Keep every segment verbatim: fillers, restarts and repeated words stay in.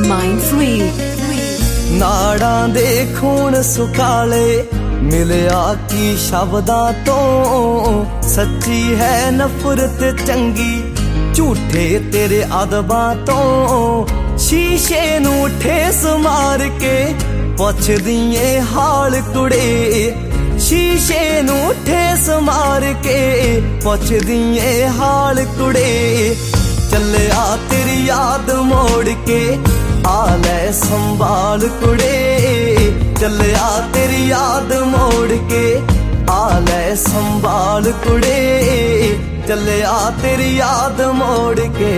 Mind Free। ਨਾੜਾਂ ਦੇ ਖੂਨ ਸੁਕਾਲੇ ਮਿਲਿਆ ਕੀ ਸ਼ਬਦਾਂ ਤੋਂ, ਸੱਚੀ ਹੈ ਨਫ਼ਰਤ ਚੰਗੀ ਝੂਠੇ ਤੇਰੇ ਅਦਬਾਂ ਤੋਂ। ਸ਼ੀਸ਼ੇ ਨੂੰ ਠੇਸ ਮਾਰ ਕੇ ਪੁੱਛਦੀ ਏ ਹਾਲ ਕੁੜੇ, ਸ਼ੀਸ਼ੇ ਨੂੰ ਠੇਸ ਮਾਰ ਕੇ ਪੁੱਛਦੀ ਏ ਹਾਲ ਕੁੜੇ। ਚੱਲਿਆ ਤੇਰੀ ਯਾਦ ਮੋੜ ਕੇ ਆ ਲੈ ਸੰਭਾਲ ਕੁੜੇ, ਚੱਲਿਆ ਤੇਰੀ ਯਾਦ ਮੋੜ ਕੇ ਆ ਲੈ ਸੰਭਾਲ ਕੁੜੇ, ਚੱਲਿਆ ਤੇਰੀ ਯਾਦ ਮੋੜ ਕੇ।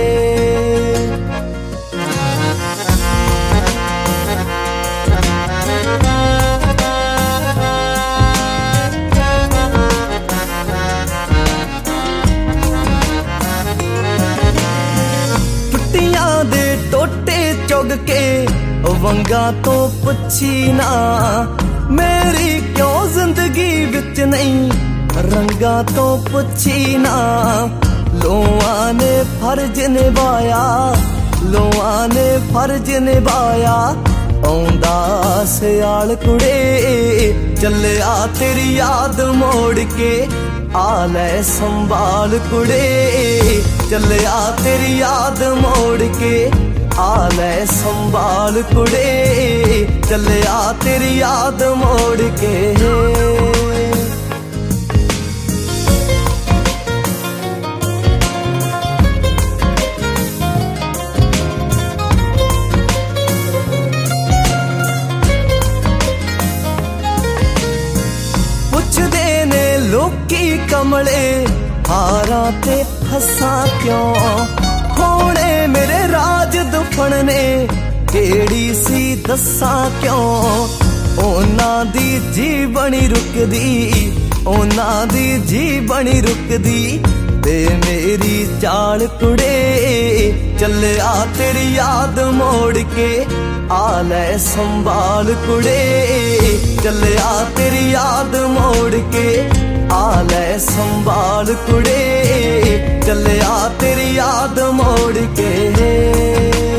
ਟੁੱਟੀਆਂ ਦੇ ਟੋਟੇ ਚੁਗ ਕੇ ਵੰਗਾਂ ਤੋਂ ਪੁੱਛੀ ਨਾ, ਮੇਰੀ ਕਿਉਂ ਜ਼ਿੰਦਗੀ ਵਿੱਚ ਨਹੀਂ ਰੰਗਾਂ ਤੋਂ ਪੁੱਛੀ ਨਾ। ਲੋਆਂ ਨੇ ਫਰਜ਼ ਨਿਭਾਇਆ, ਲੋਆਂ ਨੇ ਫਰਜ਼ ਨਿਭਾਇਆ ਆਉਂਦਾ ਸਿਆਲ ਕੁੜੇ। ਚੱਲਿਆ ਤੇਰੀ ਯਾਦ ਮੋੜ ਕੇ ਆ ਲੈ ਸੰਭਾਲ ਕੁੜੇ, ਚੱਲਿਆ ਤੇਰੀ ਯਾਦ ਮੋੜ ਕੇ ਆ ਲੈ ਸੰਭਾਲ ਕੁੜੇ, ਚੱਲਿਆ ਤੇਰੀ ਯਾਦ ਮੋੜ ਕੇ। ਪੁੱਛਦੇ ਨੇ ਲੋਕੀ ਕਮਲੇ ਹਾਰਾਂ ਤੇ ਫਸਾਂ ਕਿਉਂ, ਹੋਣੇ ਮੇਰੇ ਰਾਜ ਦੁਫਣ ਨੇ ਕਿਹੜੀ ਸੀ ਦੱਸਾਂ ਕਿਉਂ। ਉਹਨਾਂ ਦੀ ਜੀਵਣੀ ਰੁਕਦੀ, ਉਹਨਾਂ ਦੀ ਜੀਵਣੀ ਰੁਕਦੀ ਤੇ ਮੇਰੀ ਚਾਲ ਕੁੜੇ। ਚੱਲਿਆ ਤੇਰੀ ਯਾਦ ਮੋੜ ਕੇ ਆ ਲੈ ਸੰਭਾਲ ਕੁੜੇ, ਚੱਲਿਆ ਤੇਰੀ ਯਾਦ ਮੋੜ ਕੇ ਆ ਲੈ ਸੰਭਾਲ ਕੁੜੇ, ਚੱਲਿਆ ਤੇਰੀ ਯਾਦ ਮੋੜ ਕੇ।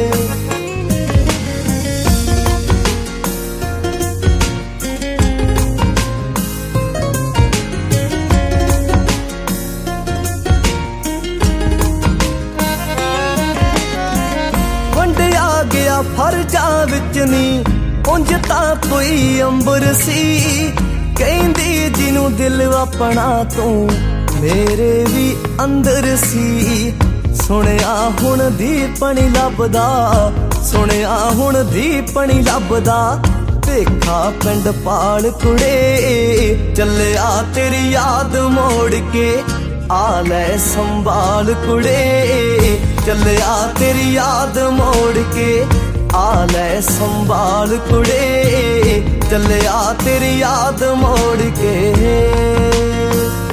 ਵੰਡਿਆ ਗਿਆ ਫਰਜ਼ਾਂ ਵਿੱਚ ਨੀ ਉਂਝ ਤਾਂ ਕੋਈ ਅੰਬਰ ਸੀ, ਕਹਿੰਦੀ ਜਿਹਨੂੰ ਦਿਲ ਆਪਣਾ ਤੂੰ ਮੇਰੇ ਵੀ ਅੰਦਰ ਸੀ। ਸੁਣਿਆ ਹੁਣ ਦੀਪਣੀ ਲੱਭਦਾ, ਸੁਣਿਆ ਹੁਣ ਦੀਪਣੀ ਲੱਭਦਾ ਭੇਖਾ ਪਿੰਡ ਪਾਲ ਕੁੜੇ। ਚੱਲਿਆ ਤੇਰੀ ਯਾਦ ਮੋੜ ਕੇ ਆ ਲੈ ਸੰਭਾਲ ਕੁੜੇ, ਚੱਲਿਆ ਤੇਰੀ ਯਾਦ ਮੋੜ ਕੇ ਆ ਲੈ ਸੰਭਾਲ ਕੁੜੇ, ਚੱਲਿਆ ਤੇਰੀ ਯਾਦ ਮੋੜ ਕੇ।